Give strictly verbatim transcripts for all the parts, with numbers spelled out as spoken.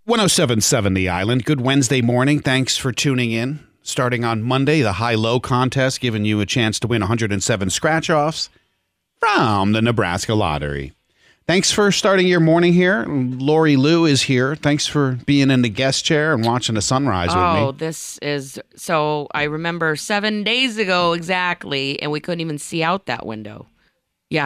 one oh seven point seven The Island. Good Wednesday morning. Thanks for tuning in. Starting on Monday, the high-low contest giving you a chance to win one hundred seven scratch-offs from the Nebraska Lottery. Thanks for starting your morning here. Lori Lou is here. Thanks for being in the guest chair and watching the sunrise oh, with me. Oh, this is... So I remember seven days ago exactly, and we couldn't even see out that window. Yeah.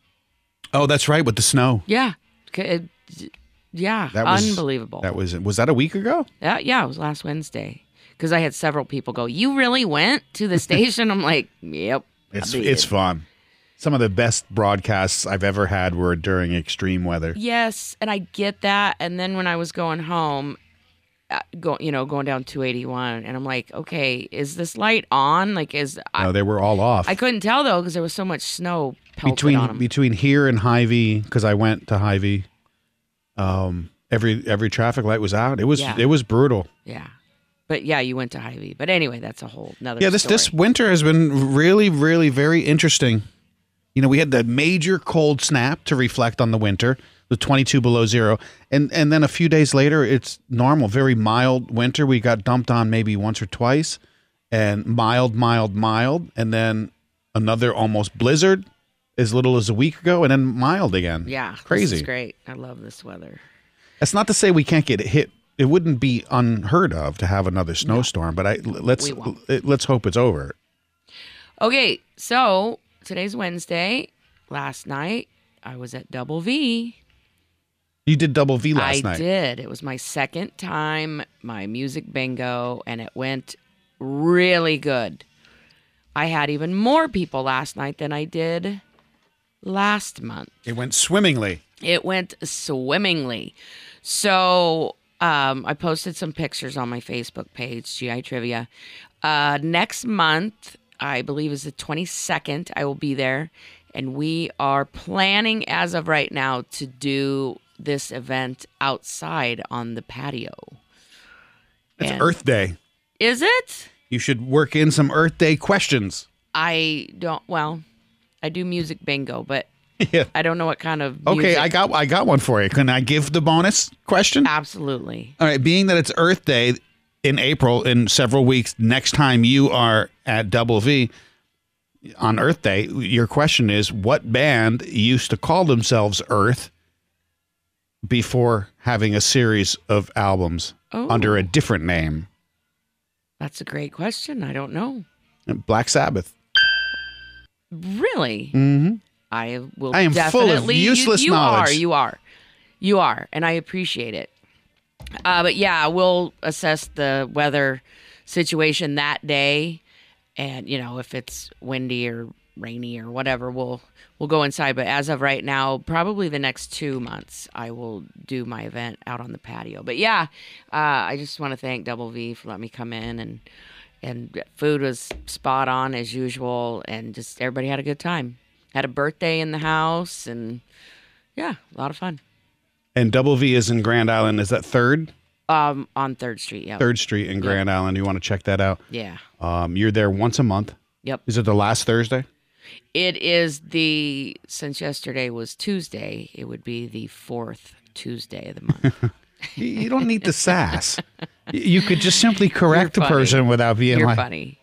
Oh, that's right, with the snow. Yeah. It, yeah, that was, unbelievable. That was was that a week ago? Yeah, yeah, it was last Wednesday. Because I had several people go, "You really went to the station?" I'm like, "Yep." It's it's fun. Some of the best broadcasts I've ever had were during extreme weather. Yes, and I get that. And then when I was going home, uh, go you know going down two eighty-one, and I'm like, "Okay, is this light on? Like, is?" No, I, they were all off. I couldn't tell though because there was so much snow pelted between on them. between here and Hy-Vee, because I went to Hy-Vee. Um, every every traffic light was out. It was Yeah. it was brutal. Yeah. But yeah, you went to Hy-Vee. But anyway, that's a whole nother Yeah, this story. this winter has been really, really very interesting. You know, we had the major cold snap to reflect on the winter, the twenty-two below zero. And and then a few days later, it's normal, very mild winter. We got dumped on maybe once or twice, and mild, mild, mild. And then another almost blizzard as little as a week ago, and then mild again. Yeah. Crazy. This is great. I love this weather. That's not to say we can't get hit. It wouldn't be unheard of to have another snowstorm, but I let's We won't. let's hope it's over. Okay, so today's Wednesday. Last night, I was at Double V. You did Double V last I night. did. It was my second time, my music bingo, and it went really good. I had even more people last night than I did last month. It went swimmingly. It went swimmingly. So um, I posted some pictures on my Facebook page, G I Trivia. Uh, next month, I believe is the twenty-second, I will be there. And we are planning, as of right now, to do this event outside on the patio. It's And- Earth Day. Is it? You should work in some Earth Day questions. I don't, well, I do music bingo, but Yeah. I don't know what kind of music. Okay, I got I got one for you. Can I give the bonus question? Absolutely. All right, being that it's Earth Day in April in several weeks, next time you are at Double V on Earth Day, your question is, what band used to call themselves Earth before having a series of albums Oh. under a different name? That's a great question. I don't know. Black Sabbath. Really? Mm-hmm. I will I am full of definitely. you- useless you, knowledge. are. You are. You are. And I appreciate it. Uh, but yeah, we'll assess the weather situation that day. And, you know, if it's windy or rainy or whatever, we'll we'll go inside. But as of right now, probably the next two months, I will do my event out on the patio. But yeah, uh, I just want to thank Double V for letting me come in, and and food was spot on as usual, and just everybody had a good time. Had a birthday in the house, and yeah, a lot of fun. And Double V is in Grand Island. Is that third? Um, on Third Street, yeah. Third Street in Grand Island. You want to check that out. Yeah. Um, you're there once a month. Yep. Is it the last Thursday? It is the, since yesterday was Tuesday, it would be the fourth Tuesday of the month. You you don't need the sass. Y- You could just simply correct the You're funny. person without being You're like, funny.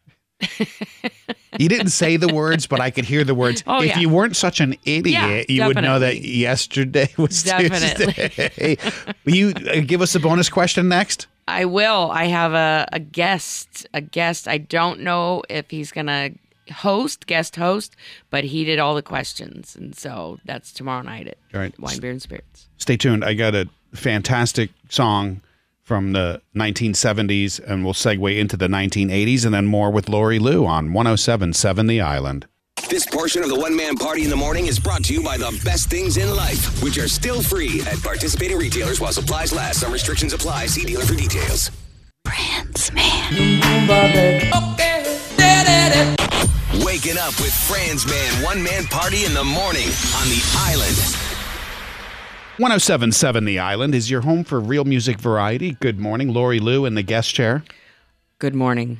you didn't say the words, but I could hear the words. Oh, if yeah. you weren't such an idiot, Yeah, you would know that definitely. yesterday was Definitely. Tuesday. Will you uh, give us a bonus question next? I will. I have a, a guest, a guest. I don't know if he's going to host, guest host, but he did all the questions. And so that's tomorrow night at All right. Wine, Beer, and Spirits. Stay tuned. I got a fantastic song from the nineteen seventies, and we'll segue into the nineteen eighties, and then more with Lori Lou on one oh seven point seven The Island. This portion of the One Man Party in the Morning is brought to you by the best things in life, which are still free at participating retailers while supplies last. Some restrictions apply. See dealer for details. Brands, man. Waking up with Franz Man, One Man Party in the Morning on the Island. one oh seven point seven The Island is your home for real music variety. Good morning, Lori Lou in the guest chair. Good morning.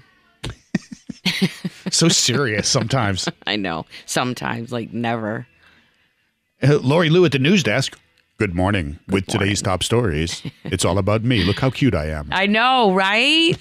So serious sometimes. I know. Sometimes, like never. Uh, Lori Lou at the news desk. Good morning. With morning. today's top stories, it's all about me. Look how cute I am. I know, right?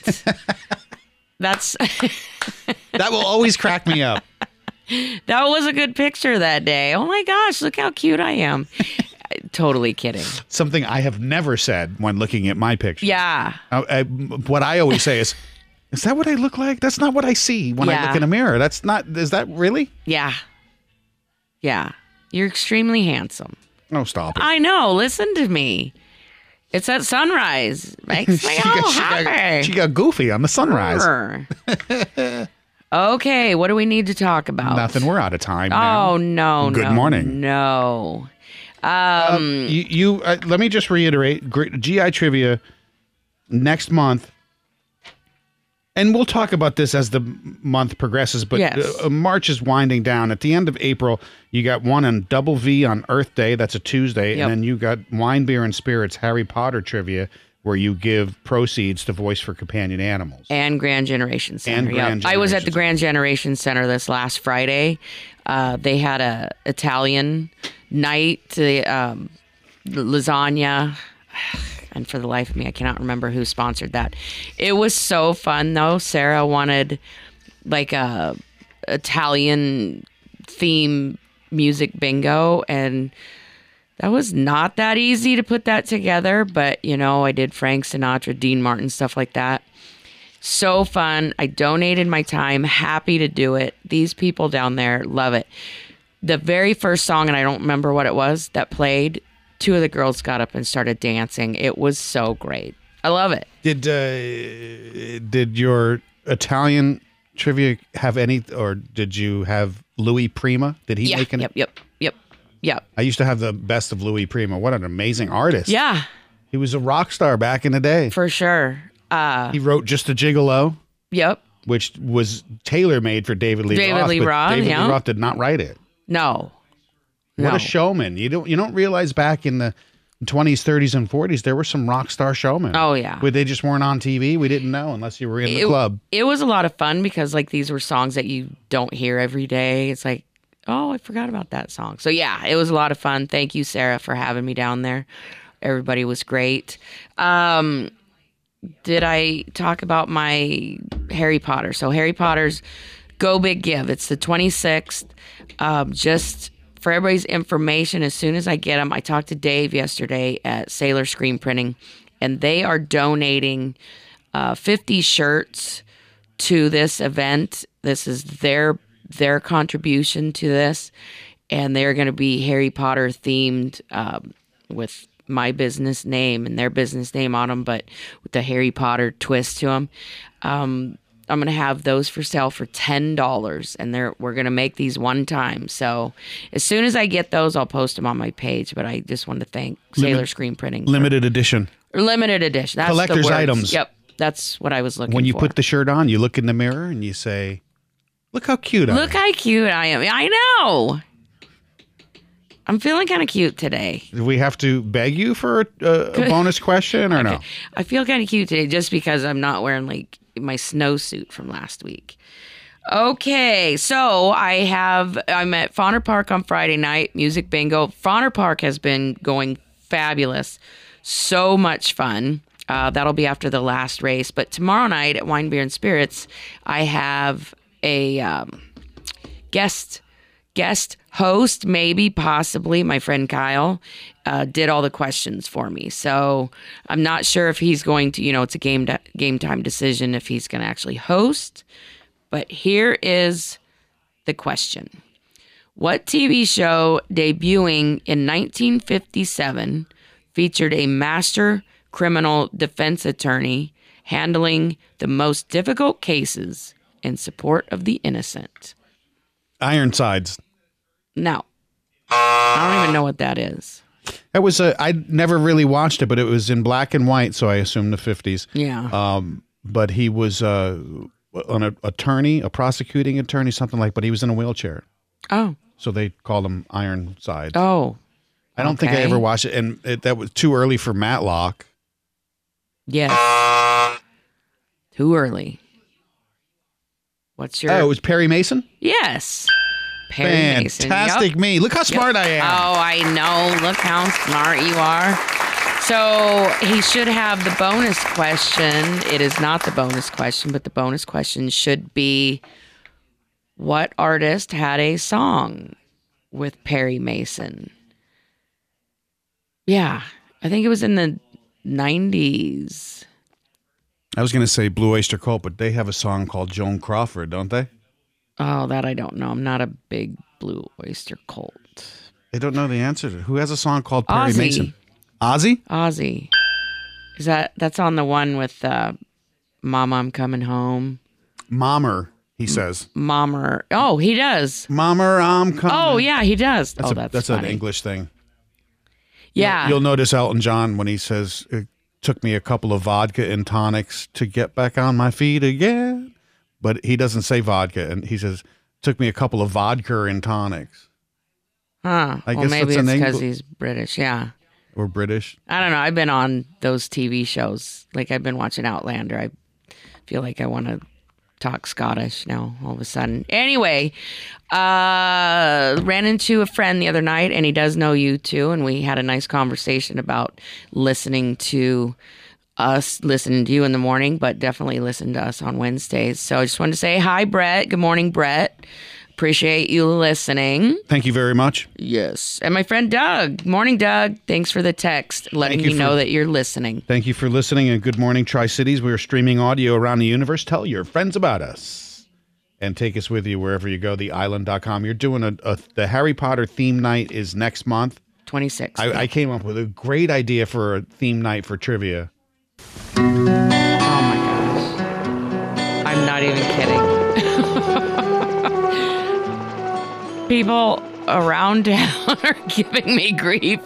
That's That will always crack me up. that was a good picture that day. Oh my gosh, look how cute I am. Totally kidding. Something I have never said when looking at my picture. Yeah. I, I, what I always say is, is that what I look like? That's not what I see when I Yeah. look in a mirror. That's not, is that really? Yeah. Yeah. You're extremely handsome. Oh, stop it. I know. Listen to me. It's at sunrise. Makes me she, all got, she, happy. got, she got goofy on the sunrise. Brr. Okay, what do we need to talk about? Nothing. We're out of time now. Oh, no, Good no, morning. No. Um, you, you uh, let me just reiterate, great, G I Trivia next month. And we'll talk about this as the month progresses, but Yes. uh, March is winding down. At the end of April, you got one on Double V on Earth Day. That's a Tuesday. Yep. And then you got Wine, Beer, and Spirits Harry Potter Trivia, where you give proceeds to Voice for Companion Animals. And Grand Generation Center. And Yep. Grand I was at Generation the Grand Generation Center this last Friday. Uh, they had a Italian night, the um, lasagna. And for the life of me, I cannot remember who sponsored that. It was so fun, though. Sarah wanted like a Italian theme music bingo, and that was not that easy to put that together. But, you know, I did Frank Sinatra, Dean Martin, stuff like that. So fun. I donated my time. Happy to do it. These people down there love it. The very first song, and I don't remember what it was, that played, two of the girls got up and started dancing. It was so great. I love it. Did uh, did your Italian trivia have any, or did you have Louis Prima? Did he Yeah. make any? Yep. Yep. Yep. Yep. I used to have the best of Louis Prima. What an amazing artist. Yeah. He was a rock star back in the day. For sure. Uh, He wrote Just a Gigolo, yep. which was tailor-made for David Lee David Roth. Lee but Roth, David yeah. Lee Roth did not write it. No. What no. a showman. You don't you don't realize back in the twenties, thirties, and forties, there were some rock star showmen. Oh, yeah. Where they just weren't on T V. We didn't know unless you were in the it, club. It was a lot of fun because like these were songs that you don't hear every day. It's like, oh, I forgot about that song. So yeah, it was a lot of fun. Thank you, Sarah, for having me down there. Everybody was great. Um, did I talk about my Harry Potter? So Harry Potter's Go Big Give. It's the twenty-sixth. Um, just for everybody's information, as soon as I get them, I talked to Dave yesterday at Sailor Screen Printing, and they are donating uh, fifty shirts to this event. This is their their contribution to this, and they're going to be Harry Potter themed um, with my business name and their business name on them, but with the Harry Potter twist to them. Um, I'm going to have those for sale for ten dollars, and they're, we're going to make these one time. So as soon as I get those, I'll post them on my page, but I just want to thank Sailor Limit- Screen Printing. for- Limited edition. Limited edition. That's the Collector's words. items. Yep. That's what I was looking for. When you put the shirt on, you look in the mirror and you say, look how cute I am. Look how cute I am. I know. I'm feeling kind of cute today. Do we have to beg you for a, a, a bonus question or no? I feel kind of cute today just because I'm not wearing like my snowsuit from last week. Okay, so I have, I'm at Fauner Park on Friday night, music bingo. Fauner Park has been going fabulous. So much fun. Uh, that'll be after the last race. But tomorrow night at Wine, Beer, and Spirits, I have a um, guest guest host, maybe, possibly. My friend Kyle uh, did all the questions for me. So I'm not sure if he's going to, you know, it's a game, de- game time decision if he's going to actually host. But here is the question. What T V show debuting in nineteen fifty-seven featured a master criminal defense attorney handling the most difficult cases in support of the innocent? Ironsides. No. I don't even know what that is. That was a, I never really watched it, but it was in black and white, so I assume the fifties. Yeah. Um, but he was uh, an attorney, a prosecuting attorney, something like, but he was in a wheelchair. Oh. So they called him Ironsides. Oh. I don't think I okay. ever watched it, and it, that was too early for Matlock. Yes. Too early. What's your... Oh, it was Perry Mason? Yes. Perry Mason. Fantastic Yep. me. Look how smart I am. Oh, I know. Look how smart you are. So he should have the bonus question. It is not the bonus question, but the bonus question should be, what artist had a song with Perry Mason? Yeah, I think it was in the nineties. I was going to say Blue Oyster Cult, but they have a song called Joan Crawford, don't they? Oh, that I don't know. I'm not a big Blue Oyster Cult. They don't know the answer to who has a song called Perry Ozzy. Mason. Ozzy? Ozzy. Is that that's on the one with uh, Mama, I'm Coming Home? Mommer, he says. Mommer. Oh, he does. Mommer, I'm coming. Oh, yeah, he does. That's oh, a, that's that's an funny. English thing. Yeah. You'll notice Elton John when he says, it took me a couple of vodka and tonics to get back on my feet again. But he doesn't say vodka, and he says, took me a couple of vodka and tonics. Huh. I well, guess maybe that's an it's because Engl- he's British. Yeah. Or British. I don't know. I've been on those T V shows. Like, I've been watching Outlander. I feel like I want to talk Scottish now all of a sudden. Anyway, uh, ran into a friend the other night, and he does know you too. And we had a nice conversation about listening to us, listening to you in the morning, but definitely listen to us on Wednesdays. So I just wanted to say hi, Brett. Good morning, Brett. Appreciate you listening. Thank you very much. Yes. And my friend Doug. Morning, Doug. Thanks for the text, letting Thank you me for- know that you're listening. Thank you for listening, and good morning, Tri-Cities. We are streaming audio around the universe. Tell your friends about us and take us with you wherever you go, the island dot com. You're doing a, a the Harry Potter theme night is next month. twenty-six. I, I came up with a great idea for a theme night for trivia. Oh my gosh. I'm not even kidding. People around town are giving me grief.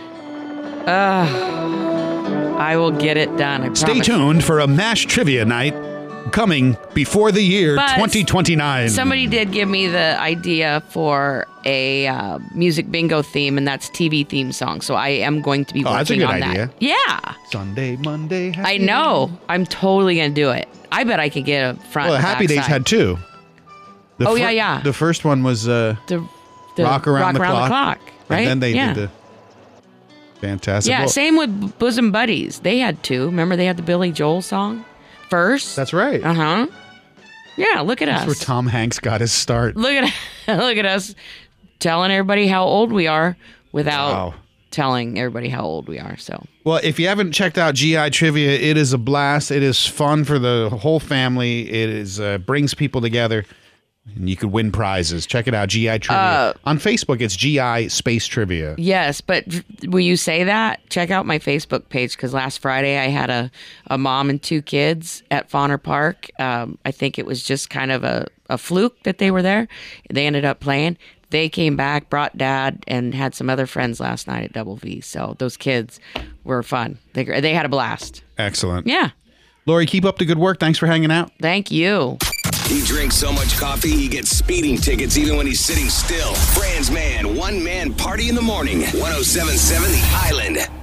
Uh, I will get it done. I Stay promise. tuned for a MASH trivia night coming before the year But twenty twenty-nine. Somebody did give me the idea for a uh, music bingo theme, and that's T V theme song. So I am going to be Oh, working that's a good on idea. that. Yeah. Sunday, Monday, Happy I know. I'm totally going to do it. I bet I could get a front Well, and Happy Days backside. had two. The Oh, fir- yeah, yeah. The first one was uh, the, the Rock Around, the, clock, right? And then they yeah. did the fantastic. Yeah, Well, same with Bosom Buddies. They had two. Remember they had the Billy Joel song first? That's right. Uh-huh. Yeah, look at That's us. where Tom Hanks got his start. Look at look at us telling everybody how old we are without Wow. telling everybody how old we are. So Well, if you haven't checked out G I Trivia, it is a blast. It is fun for the whole family. It is uh, brings people together, and you could win prizes. Check it out, G I Trivia. Uh, On Facebook, it's G I Space Trivia. yes, but will you say that? Check out my Facebook page because last Friday I had a, a mom and two kids at Fauner Park. Um, I think it was just kind of a, a fluke that they were there. They ended up playing. They came back, brought dad, and had some other friends last night at Double V. So those kids were fun. They they had a blast. Excellent. Yeah. Lori, keep up the good work. Thanks for hanging out. Thank you. He drinks so much coffee, he gets speeding tickets even when he's sitting still. Franz Man, one man party in the morning. one oh seven point seven The Island.